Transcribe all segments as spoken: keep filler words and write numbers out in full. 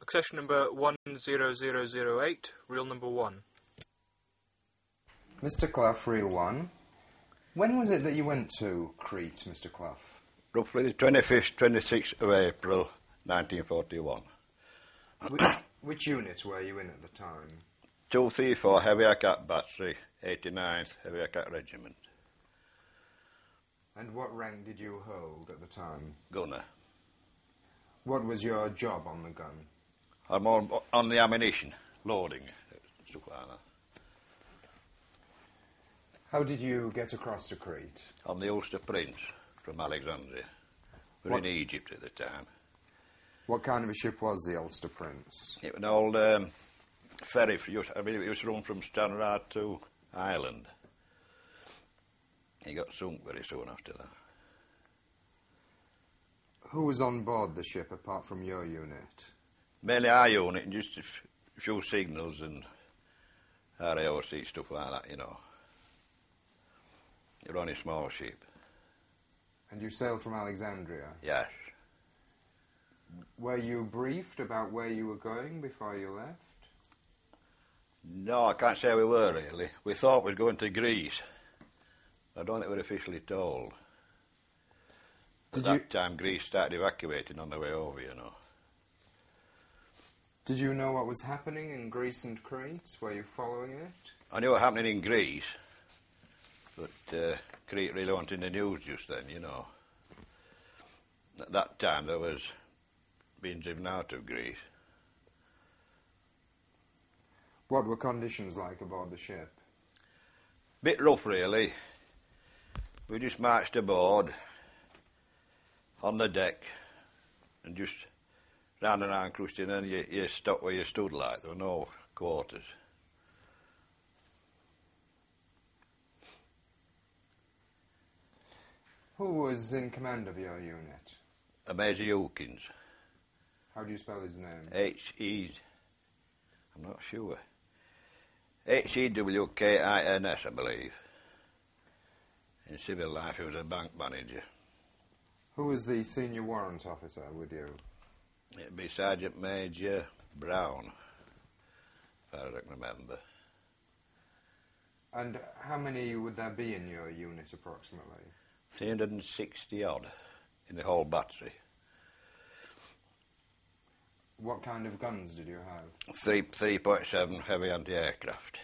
Accession number one zero zero zero eight, reel number one. Mister Clough, reel one. When was it that you went to Crete, Mister Clough? Roughly the twenty-fifth, twenty-sixth of April, nineteen forty-one. Which, which units were you in at the time? two three four Heavy Aircraft Battery, eighty-ninth Heavy Aircraft Regiment. And what rank did you hold at the time? Gunner. What was your job on the gun? I'm on, on the ammunition, loading, stuff like that. How did you get across to Crete? On the Ulster Prince from Alexandria. We were in Egypt at the time. What kind of a ship was the Ulster Prince? It was an old um, ferry, for use, I mean, it was run from Stranraer to Ireland. He got sunk very soon after that. Who was on board the ship apart from your unit? Mainly our unit, and just a few signals and R A O C, stuff like that, you know. You're on a small ship. And you sailed from Alexandria? Yes. Were you briefed about where you were going before you left? No, I can't say we were, really. We thought we was going to Greece. I don't think we were officially told. At that you... time, Greece started evacuating on the way over, you know. Did you know what was happening in Greece and Crete? Were you following it? I knew what was happening in Greece, but uh, Crete really wasn't in the news just then, you know. At that time, there was being driven out of Greece. What were conditions like aboard the ship? Bit rough, really. We just marched aboard on the deck and just round and round cruising, and you, you stopped where you stood, like there were no quarters. Who was in command of your unit? A Major Hawkins. How do you spell his name? H E. I'm not sure. H E W K I N S, I believe. In civil life, he was a bank manager. Who was the senior warrant officer with you? It'd be Sergeant Major Brown, if I can remember. And how many would there be in your unit, approximately? three hundred sixty odd in the whole battery. What kind of guns did you have? Three, three point seven heavy anti-aircraft.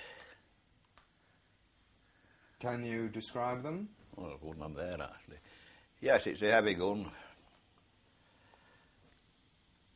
Can you describe them? Well, there's one on there, actually. Yes, it's a heavy gun. Uh,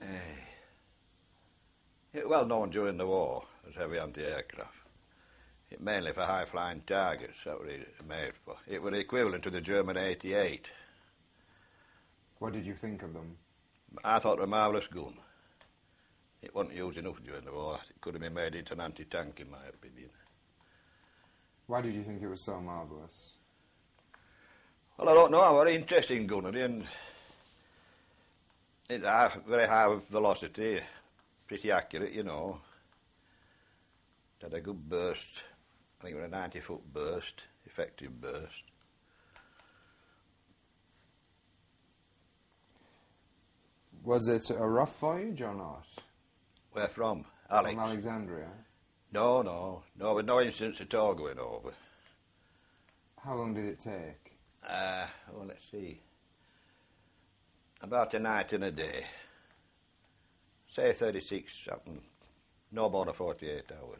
it well known during the war as heavy anti-aircraft. It mainly for high-flying targets, that was it made for. It was equivalent to the German eighty-eight. What did you think of them? I thought it was a marvellous gun. It wasn't used enough during the war. It could have been made into an anti-tank, in my opinion. Why did you think it was so marvellous? Well, I don't know. I'm very interested in gunnery, and it's high, very high velocity, pretty accurate, you know. It had a good burst. I think it was a ninety-foot burst, effective burst. Was it a rough voyage or not? Where from? Alex? From Alexandria. No, no, no, with no incidents at all going over. How long did it take? Uh, well, let's see. About a night and a day. Say thirty-six, something. No more than forty-eight hours.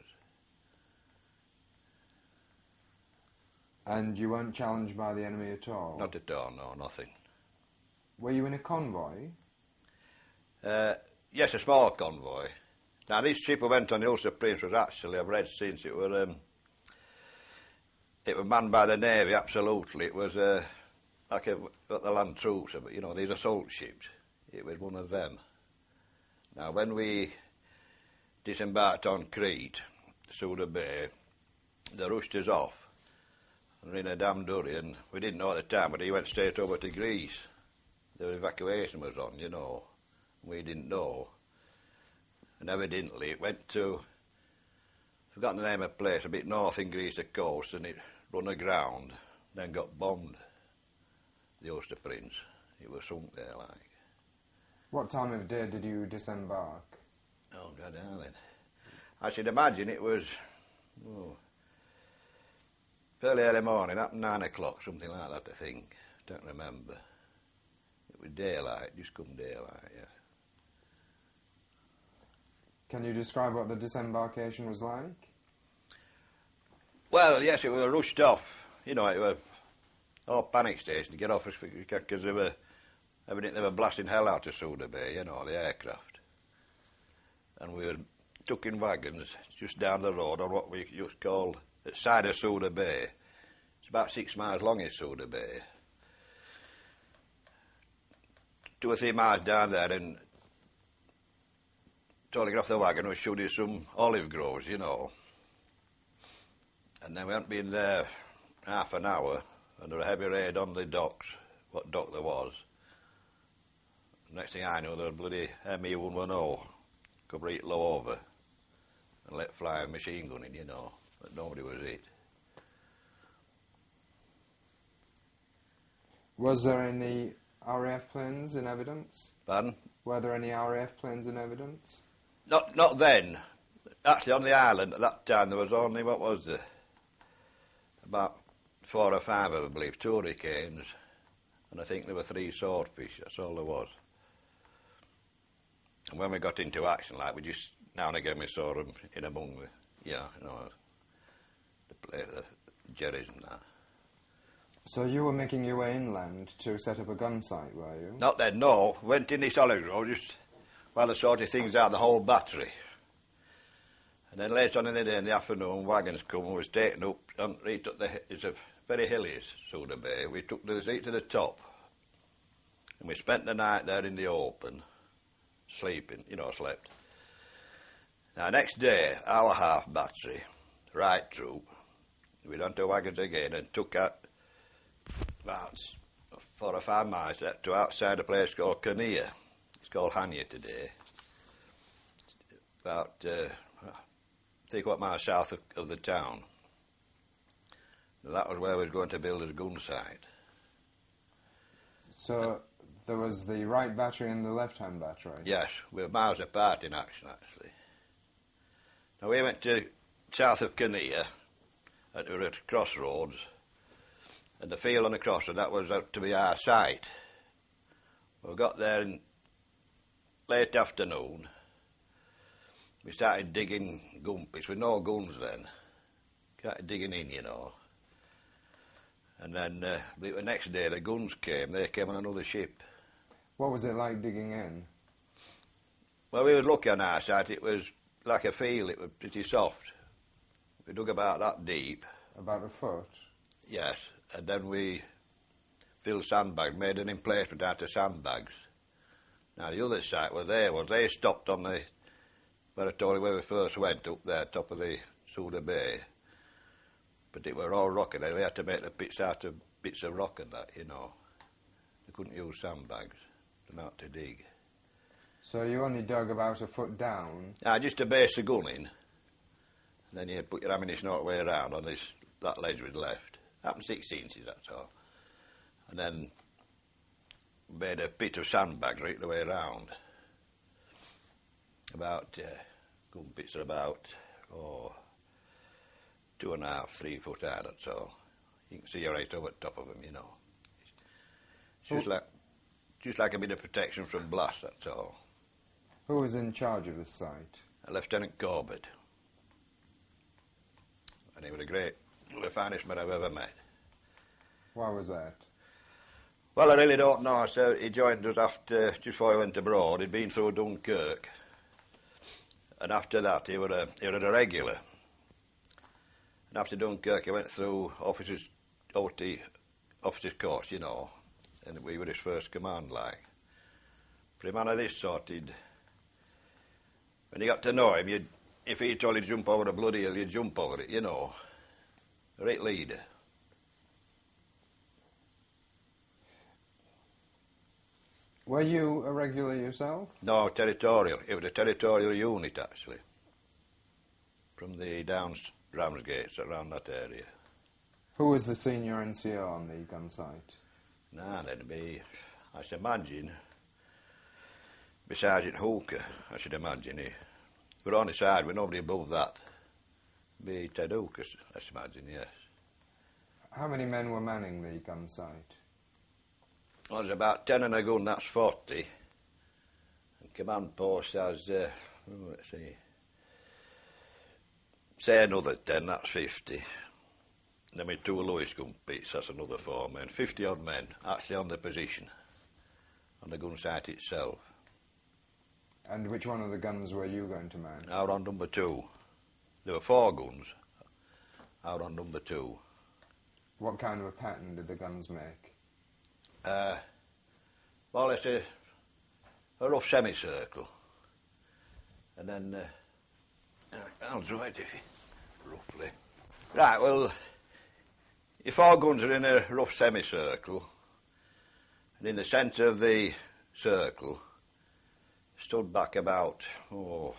And you weren't challenged by the enemy at all? Not at all, no, nothing. Were you in a convoy? Uh, yes, a small convoy. Now, this ship we went on, the Ulster Prince, was actually, I've read since, it was, um, it was manned by the Navy, absolutely. It was uh, like a, the land troops, but, you know, these assault ships. It was one of them. Now, when we disembarked on Crete, Suda Bay, they rushed us off. We were in a damn durry, and we didn't know at the time, but he went straight over to Greece. The evacuation was on, you know. We didn't know. And evidently it went to, I've forgotten the name of the place, a bit north in Greece, the coast, and it run aground, then got bombed, the Ulster Prince. It was sunk there, like. What time of day did you disembark? Oh, God, darling. I should imagine it was oh, fairly early morning, up nine o'clock, something like that, I think. Don't remember. It was daylight, just come daylight, yeah. Can you describe what the disembarkation was like? Well, yes, it was rushed off. You know, it was all panic station to get off as quick as we could, because they were, evidently they were blasting hell out of Souda Bay, you know, the aircraft. And we were took in wagons just down the road on what we used to call the side of Souda Bay. It's about six miles long in Souda Bay. Two or three miles down there, and trying to get off the wagon, we showed you some olive groves, you know. And then we hadn't been there half an hour, and there was a heavy raid on the docks, what dock there was. Next thing I knew, there was bloody M E one ten come right low over and let fly a machine gun in, you know, but nobody was hit. Was there any R A F planes in evidence? Pardon? Were there any R A F planes in evidence? Not not then. Actually, on the island at that time, there was only, what was there? About four or five, I believe, two Hurricanes, and I think there were three Swordfish, that's all there was. And when we got into action, like, we just, now and again, we saw them in among the, yeah, you know, the, play, the jerrys and that. So you were making your way inland to set up a gun site, were you? Not then, no. Went in this olive grove, just while they sorted things out, the whole battery. And then later on in the day, in the afternoon, wagons come and was taken up, and we took the, it's a very hilly, Souda Bay. We took the seat to the top, and we spent the night there in the open, sleeping, you know, slept. Now, next day, our half battery, right through, we went onto wagons again and took out about four or five miles to outside a place called Kinnear. It's called Hanya today. About, uh, I think, what miles south of, of the town. And that was where we were going to build a gun site. So there was the right battery and the left-hand battery? Yes, we were miles apart in action, actually. Now, we went to south of Kinnear, and we were at crossroads, and the field on the crossroads, that was out to be our site. We got there in late afternoon. We started digging gumpits with no guns then. Started digging in, you know. And then uh, the next day the guns came. They came on another ship. What was it like digging in? Well, we was lucky on our side. It was like a field. It was pretty soft. We dug about that deep. About a foot? Yes. And then we filled sandbags, made an emplacement out of sandbags. Now, the other site where they was, they stopped on the, where I told you where we first went, up there, top of the Souda Bay. But it were all rocky. They had to make the pits out of bits of rock and that, you know. They couldn't use sandbags. They're not to dig. So you only dug about a foot down? Ah, just to base the gun in. And then you put your ammunition all the way around on this, that ledge we'd left. Happened six inches, that's all. And then made a pit of sandbags right the way around. About, uh, gun pits are about, oh, two and a half, three foot high, that's all. You can see right over the top of them, you know. It's just, oh. like, just like a bit of protection from blast, that's all. Who was in charge of this site? Lieutenant Corbett. And he was a great, the finest man I've ever met. Why was that? Well, I really don't know. So he joined us after, just before he went abroad. He'd been through Dunkirk. And after that, he was a, he was a regular. And after Dunkirk, he went through officers, O T, officers' course, you know. And we were his first command, like. For a man of this sort, he'd, when you got to know him, you'd, if he told you to jump over a bloody hill, you'd jump over it, you know. A great leader. Were you a regular yourself? No, territorial. It was a territorial unit, actually. From the Downs Ramsgates, around that area. Who was the senior N C O on the gun site? Nah, that'd be, I should imagine, be Sergeant Hooker, I should imagine. He we're on the side, we're nobody above that. Be Ted Hooker, let's imagine, yes. How many men were manning the gun sight? Well, there's about ten in a gun, that's forty. And command post has, uh, oh, let's see, say another ten, that's fifty. And then with two Lewis gun pits, that's another four men. fifty odd men actually on the position, on the gun site itself. And which one of the guns were you going to man? Out on number two. There were four guns. Out on number two. What kind of a pattern did the guns make? Uh, well, it's a, a rough semicircle. And then, uh, I'll draw it if you, roughly. Right, well, your four guns are in a rough semicircle. And in the centre of the circle, stood back about, oh,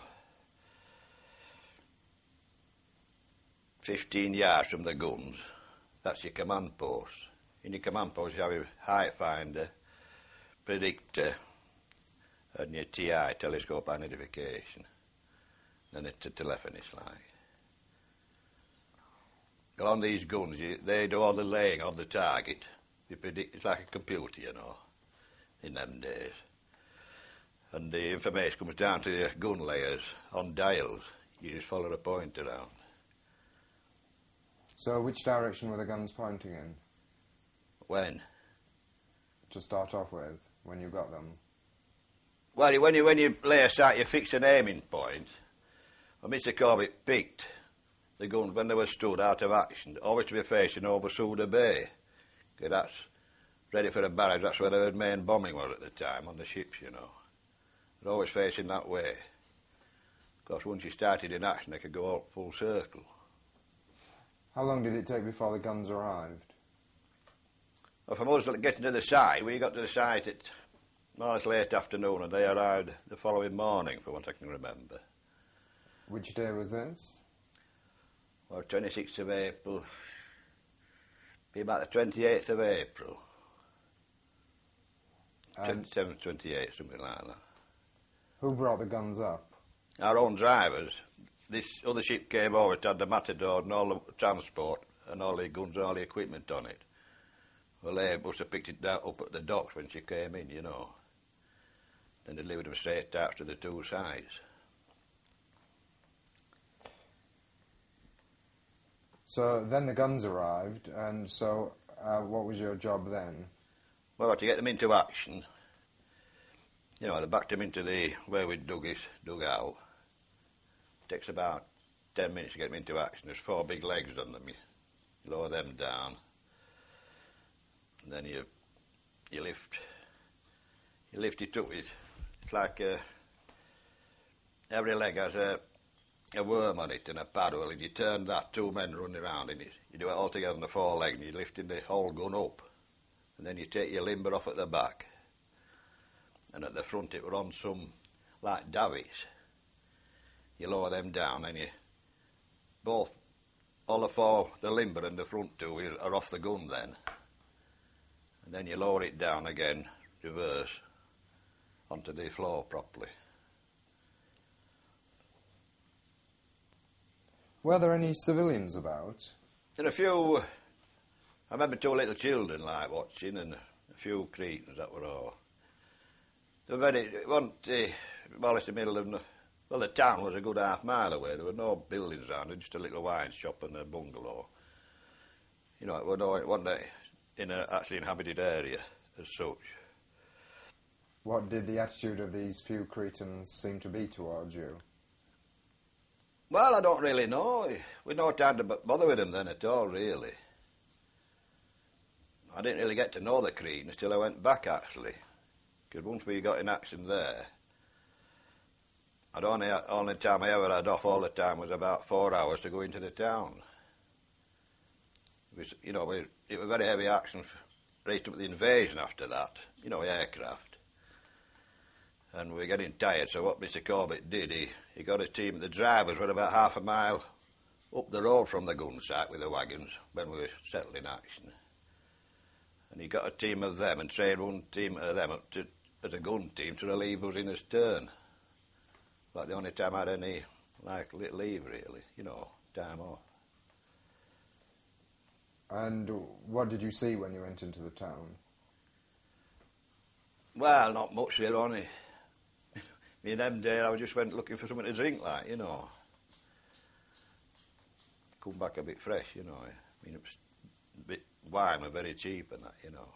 fifteen yards from the guns. That's your command post. In your command post you have your height finder, predictor, and your T I, telescope identification. Then it's a telephony like. Well, on these guns, you, they do all the laying on the target. You predict, it's like a computer, you know, in them days. And the information comes down to the gun layers on dials. You just follow the point around. So which direction were the guns pointing in? When? To start off with, when you got them? Well, when you when you lay a sight, you fix an aiming point. Well, Mister Corbett picked the guns when they were stood out of action, always to be facing over Souda Bay. Because that's ready for the barrage. That's where the main bombing was at the time, on the ships, you know. They're always facing that way. Of course, once you started in action, they could go all full circle. How long did it take before the guns arrived? Well, from us getting to the site, we got to the site at more or less late afternoon, and they arrived the following morning, for what I can remember. Which day was this? Well, twenty-sixth of April. Be about the twenty-eighth of April. twenty-seventh, twenty-eighth, something like that. Who brought the guns up? Our own drivers. This other ship came over, it had the Matador and all the transport and all the guns and all the equipment on it. Well, they must have picked it down up at the docks when she came in, you know. Then they delivered them straight out to the two sides. So then the guns arrived, and so uh, what was your job then? Well, to get them into action, you know, they backed them into the, where we dug it, dug out. Takes about ten minutes to get them into action. There's four big legs on them. You lower them down. And then you you lift you lift it up. It's like a, every leg has a, a worm on it and a paddle, and you turn that, two men running around, and you, you do it all together on the four legs, and you're lifting the whole gun up. And then you take your limber off at the back. And at the front it were on some, like davits. You lower them down, and you both, all the four, the limber and the front two are off the gun then. And then you lower it down again, reverse, onto the floor properly. Were there any civilians about? There are a few, I remember two little children like watching, and a few Cretans, that were all. They were very, it wasn't uh, more or less the middle of, well, the town was a good half mile away. There were no buildings around it, just a little wine shop and a bungalow. You know, it, was no, it wasn't in an actually inhabited area as such. What did the attitude of these few Cretans seem to be towards you? Well, I don't really know. We no time to bother with them then at all, really. I didn't really get to know the Cretans till I went back, actually. Because once we got in action there, I'd only, only time I ever had off all the time was about four hours to go into the town. It was, you know, we, it was very heavy action right up to the invasion after that, you know, aircraft. And we were getting tired, so what Mister Corbett did, he, he got a team, the drivers were about half a mile up the road from the gun site with the wagons when we were settled in action. And he got a team of them and trained one team of them to, as a gun team to relieve us in his turn. Like the only time I had any like leave really, you know, time off. And what did you see when you went into the town? Well, not much there, only. Me and them days, I just went looking for something to drink, like, you know. Come back a bit fresh, you know. I mean, it was a bit wine were very cheap and that, you know.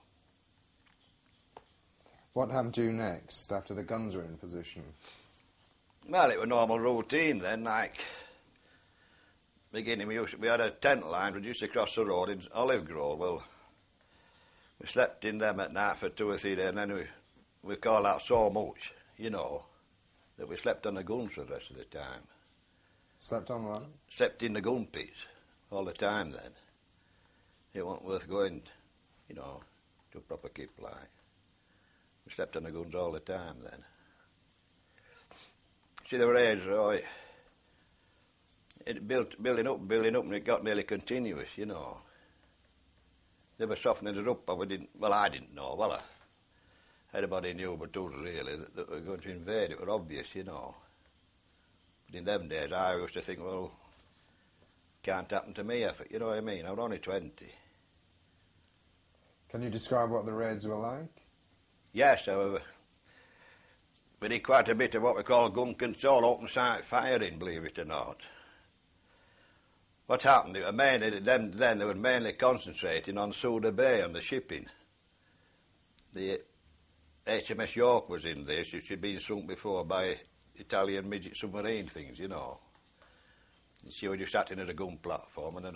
What happened to you next, after the guns were in position? Well, it was normal routine then, like, beginning, we, used, we had a tent line just across the road in Olive Grove. Well, we slept in them at night for two or three days, and then we, we called out so much, you know, that we slept on the guns for the rest of the time. Slept on what? Slept in the gun pits all the time then. It wasn't worth going, you know, to a proper keep like. We slept on the guns all the time then. See, the raids, oh, it, it built, building up, building up, and it got nearly continuous, you know. They were softening us up, but we didn't, well, I didn't know, well, everybody knew but us really that, that we were going to invade. It was obvious, you know. But in them days, I used to think, well, can't happen to me, if it, you know what I mean? I was only twenty. Can you describe what the raids were like? Yes, however, we did quite a bit of what we call gun control, open sight firing, believe it or not. What happened, it was mainly, then, then they were mainly concentrating on Souda Bay, on the shipping. The H M S York was in this, which had been sunk before by Italian midget submarine things, you know. And she was just acting as a gun platform, and then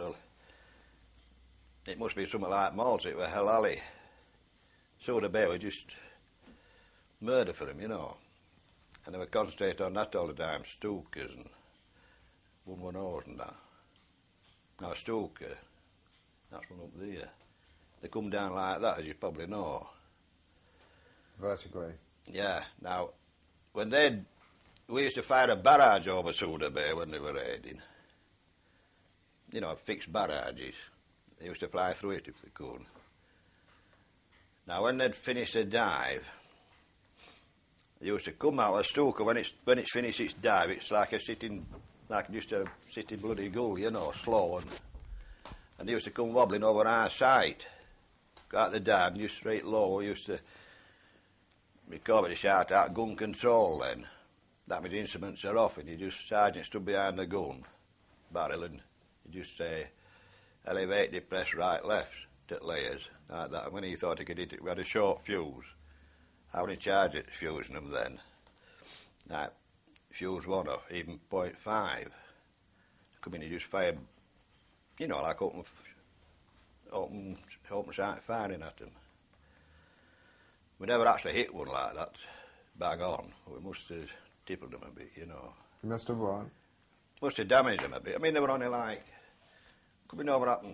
it must be something like Malta, it was Hell Alley. Souda Bay was just murder for them, you know. And they were concentrating on that all the time, Stookers and one one ohs and that. Now, a Stooker, that's one up there. They come down like that, as you probably know. Vertically. Yeah. Now, when they we used to fire a barrage over Souda Bay when they were raiding. You know, fixed barrages. They used to fly through it if they could. Now, when they'd finished a dive, they used to come out of a Stooker. When it's when it's finished its dive, it's like a sitting, like just a sitting bloody gull, you know, slow, and and they used to come wobbling over our side. Got the dive, and just straight low. We used to, we call it a shout out, gun control then. That means instruments are off, and you just, sergeant stood behind the gun barrel, and you just say, elevate, depress, right, left, at layers, like that. And when he thought he could hit it, we had a short fuse. I was in charge of fusing them then. Like, fuse one off, even point five. Come in, you just fire, you know, like open, open, open sight firing at them. We never actually hit one like that, bang on. But we must have tippled them a bit, you know. You must have what? Must have damaged them a bit. I mean, they were only like, coming over at them,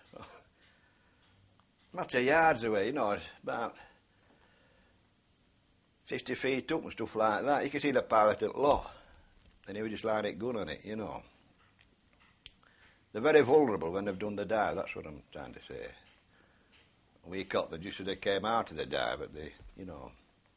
matter of yards away, you know, it's about fifty feet up and stuff like that. You can see the pilot at low, and he would just line it gun on it, you know. They're very vulnerable when they've done the dive, that's what I'm trying to say. We caught them just as they came out of the dive, but they, you know.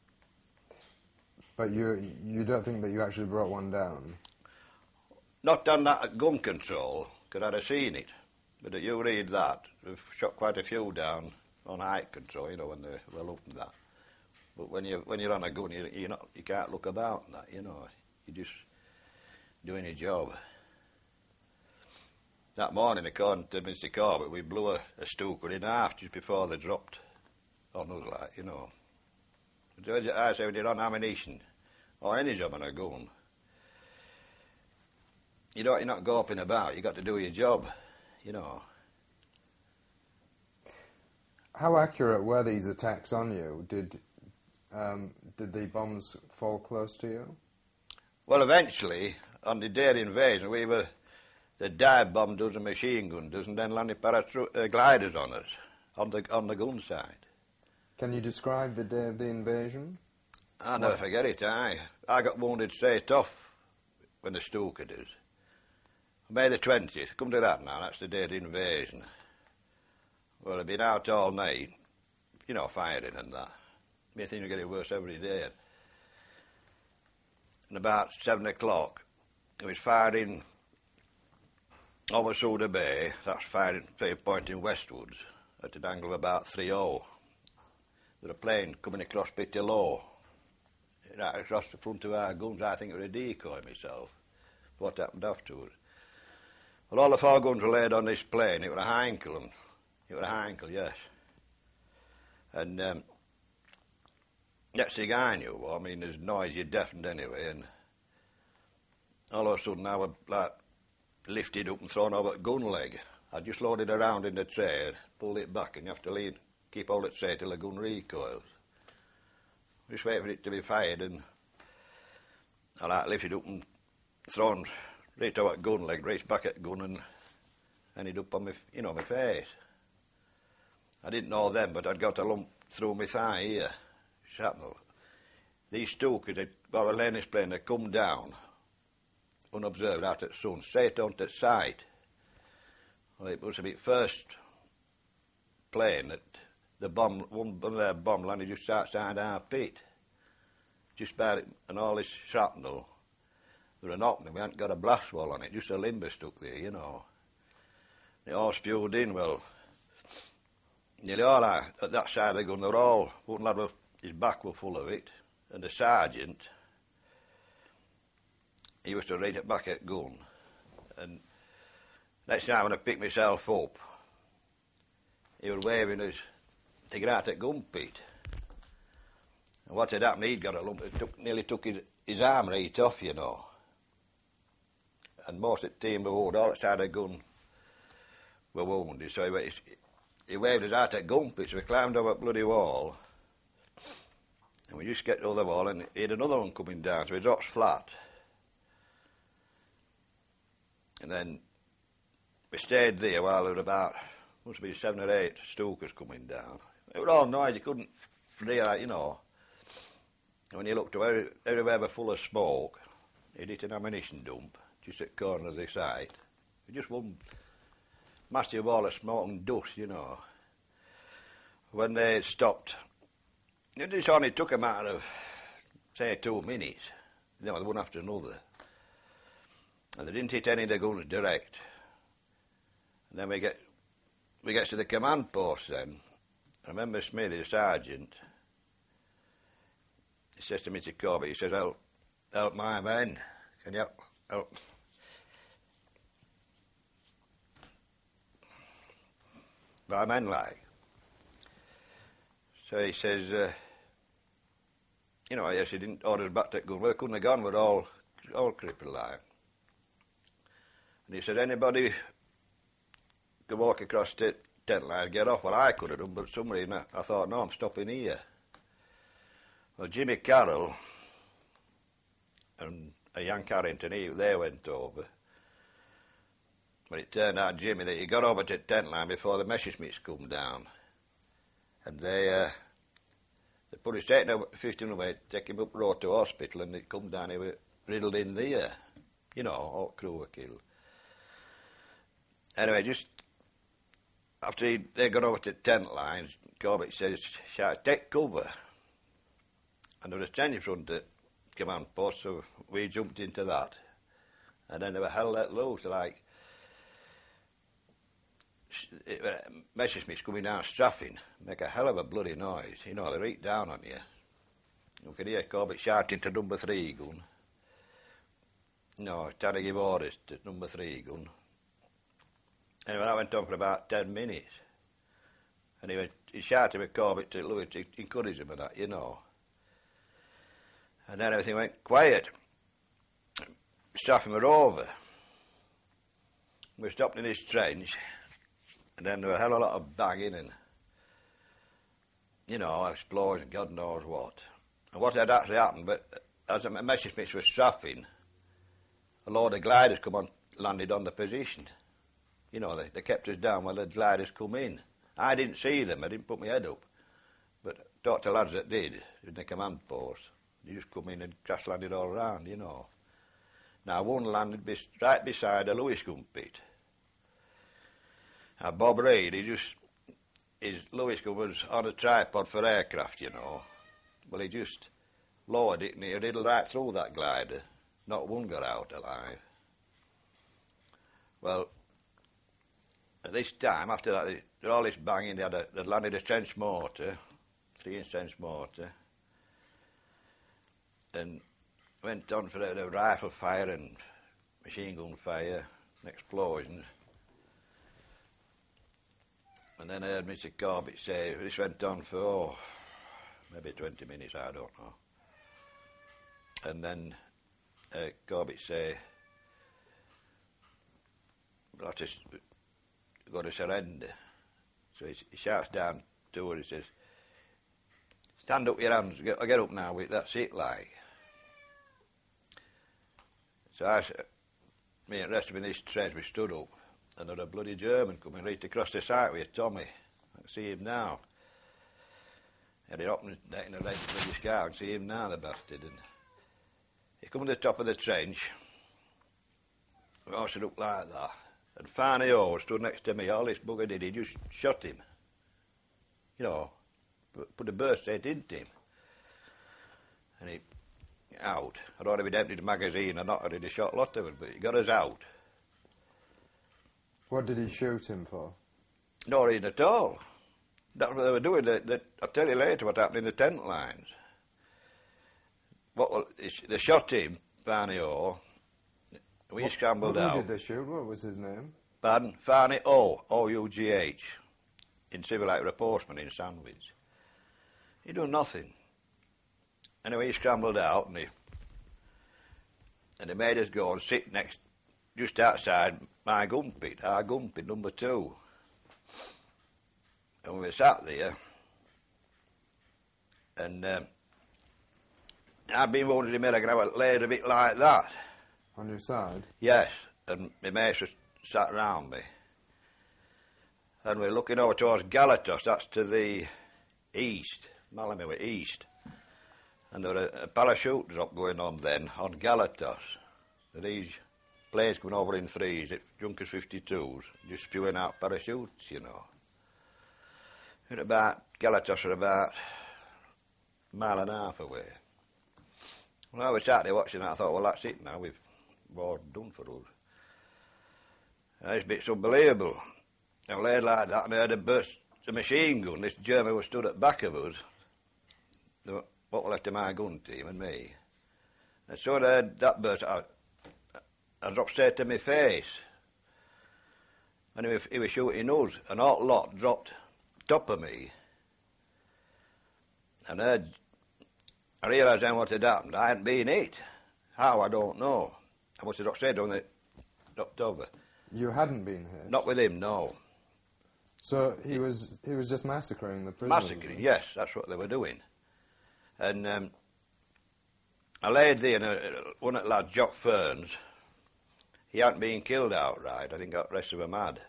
But you you don't think that you actually brought one down? Not done that at gun control, because I'd have seen it. But if you read that, we've shot quite a few down on height control, you know, when they're well up and that. But when you when you're on a gun, you you're not you can't look about and that, you know. You're just doing your job. That morning, according to Mister Corbett, we blew a, a Stooker in half just before they dropped on us, like, you know. But I say when you're on ammunition or any job on a gun, you don't you're not gawping about. You got to do your job, you know. How accurate were these attacks on you? Did um, did the bombs fall close to you? Well, eventually, on the day of the invasion, we were, the dive bombed us and machine gunned us, and then landed paratru- uh, gliders on us, on the on the gun side. Can you describe the day of the invasion? I'll never forget it. I I got wounded straight off when the Stooker did. May the twentieth, come to that now, that's the day of the invasion. Well, I've been out all night, you know, firing and that. Me things are getting worse every day. And about seven o'clock, He was firing over Souda Bay, that's firing fair point in Westwoods, at an angle of about three oh. There was a plane coming across pretty low, right across the front of our guns. I think it was a decoy myself. What happened afterwards? Well, all the four guns were laid on this plane. It was a Heinkel, and it was a Heinkel, yes. And um, next thing I knew, well, I mean, there's noise, you're deafened anyway, and all of a sudden I was like lifted up and thrown over the gun leg. I just loaded around in the tray, pulled it back, and you have to lean, keep hold of the tray till the gun recoils. Just wait for it to be fired, and I like lifted up and thrown right over the gun leg, right back at the gun, and ended up on my, you know, my face. I didn't know then, but I'd got a lump through my thigh here, shrapnel. These Stokers, they, while we were laying this plane, they come down, unobserved out at the sun, straight onto the side. Well, it was a bit first plane that the bomb, one of their bomb landed just outside our pit. Just about it, and all this shrapnel, there was an opening, we hadn't got a blast wall on it, just a limber stuck there, you know. It all spewed in, well, nearly all our, at that side of the gun, they were all, one lad, was, his back was full of it, and the sergeant, he was to read it back at gun. And next time when I picked myself up, he was waving us to get out at gun pit. And what had happened, he'd got a lump, it took, nearly took his, his arm right off, you know. And most of the team were wounded, all outside the gun were wounded. So he, he waved us out at gun pit, so we climbed over that bloody wall. And we just get to the wall, and he had another one coming down, so he drops flat. And then we stayed there while there were about, must be seven or eight Stokers coming down. It was all noise, you couldn't free out, you know. And when you looked every, everywhere were full of smoke, he'd hit an ammunition dump, just at the corner of the site. It just one massive wall of smoke and dust, you know. When they stopped, this only took a matter of, say, two minutes. You know, one after another. And they didn't hit any of the guns direct. And then we get we get to the command post then. I remember Smithy, the sergeant, he says to Mister Corbett, he says, help, help my men. Can you help? help? My men, like. So he says, uh, you know, yes, he didn't order us back to gun. We couldn't have gone, we're all, all crippled, like. And he said, anybody could walk across the tent line and get off? Well, I could have done, but some reason I, I thought, no, I'm stopping here. Well, Jimmy Carroll and a young Carrington, he, they went over. But it turned out, Jimmy, that he got over to the tent line before the Messerschmitts come down. And they, uh, they put his straight over fifteen away, take him up the road to hospital, and they come down, he was riddled in there. You know, all crew were killed. Anyway, just after he, they got over to the tent lines, Corbett says, shout, take cover. And there was a trench in front of the command post, so we jumped into that. And then they were hell let loose, like, Messerschmitts coming down Straffing, make a hell of a bloody noise. You know, they reach down on you. You can hear Corbett shouting to number three gun. No, trying to give orders to number three gun. Anyway, that went on for about ten minutes. And he, went, he shouted with Corbett to Lewis to encourage him and that, you know. And then everything went quiet. Straffing were over. We stopped in this trench, and then there were a hell of a lot of banging and, you know, explosions, God knows what. And what had actually happened, but as the Messerschmitts were straffing, a load of gliders come on, landed on the position. You know, they, they kept us down while the gliders come in. I didn't see them, I didn't put my head up. But talked to lads that did, in the command post. They just come in and crash landed all around, you know. Now, one landed bes right beside a Lewis gun pit. Now, Bob Reid, he just, his Lewis gun was on a tripod for aircraft, you know. Well, he just lowered it and he riddled right through that glider. not one got out alive. Well, at this time, after that, they all this banging, they had a, they'd landed a trench mortar, three-inch trench mortar, and went on for the, the rifle fire and machine gun fire and explosions. And then I heard Mister Corbett say, this went on for, oh, maybe twenty minutes, I don't know. And then uh, Corbett say, we'll have to go to surrender. So he, he shouts down to her, he says, stand up your hands, get, get up now, that's it, like. So I, me and the rest of me in this trench, we stood up, and there was a bloody German coming right across the site with Tommy. I can see him now. He had it up in the red bloody scar, I can see him now, the bastard. And he come to the top of the trench, we all stood up like that, and Farney O stood next to me. All this bugger did, he just shot him. You know, put, put a burst straight into him. And he, out. I don't know if he'd emptied the magazine or not, or he'd shot a lot of it, but he got us out. What did he shoot him for? No reason at all. That's what they were doing. They, they, I'll tell you later what happened in the tent lines. What, they shot him, Farney O. We what, scrambled what out. Who did they shoot? What was his name? Pardon? Farney O, O U G H, in Civil Light Postman in Sandwich. He done nothing. Anyway, he scrambled out, and he, and he made us go and sit next, just outside my gun pit, our gun pit, number two. And we sat there, and um, I'd been wounded in Milligan, I was laid a bit like that. On your side? Yes, and my mates was sat round me. And we're looking over towards Galatos, that's to the east, Malamua east. And there was a, a parachute drop going on then, on Galatos. These planes coming over in threes, Junkers fifty-twos, just spewing out parachutes, you know. And about, Galatos are about a mile and a half away. Well, I was sat there watching that, I thought, well, that's it now, we've war done for us. And this bit's unbelievable. I laid like that, and I heard a burst, a machine gun. This German was stood at the back of us. The, what was left of my gun team and me. And so I heard that burst, I, I dropped straight to my face. And he was, he was shooting us. An awful lot dropped top of me. And I heard, I realised then what had happened. I hadn't been hit. How, I don't know. I must have dropped straight on the dropped over. You hadn't been hit? Not with him, no. So he was he was just massacring the prisoners? Massacring, yes, that's what they were doing. And um, I laid there, and uh, one of the lads, Jock Ferns, he hadn't been killed outright. I think the rest of them had.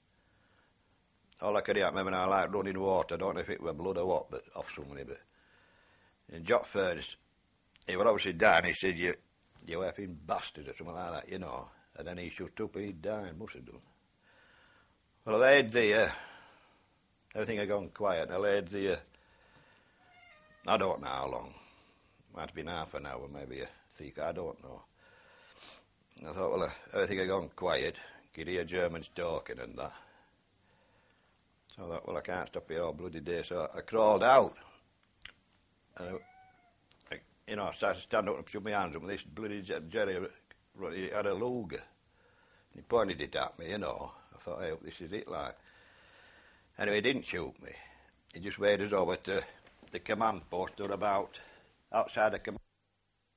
All I could hear, I remember now, like running water. I don't know if it were blood or what, but off somebody. But and Jock Ferns, he was obviously dying. He said, "You, you effing bastard," or something like that, you know. And then he shut up and he died, must have done. Well, I laid there, everything had gone quiet, and I laid there, I don't know how long. Might have been half an hour, maybe a thick, I don't know. And I thought, well, uh, everything had gone quiet, could hear Germans talking and that. So I thought, well, I can't stop here all bloody day, so I crawled out. And, I, I, you know, I started to stand up and put my hands up, and this bloody Jerry, he had a Luger. And he pointed it at me, you know. I thought, hey, this is it, like. Anyway, he didn't shoot me. He just waved us over to the command post, or about outside the command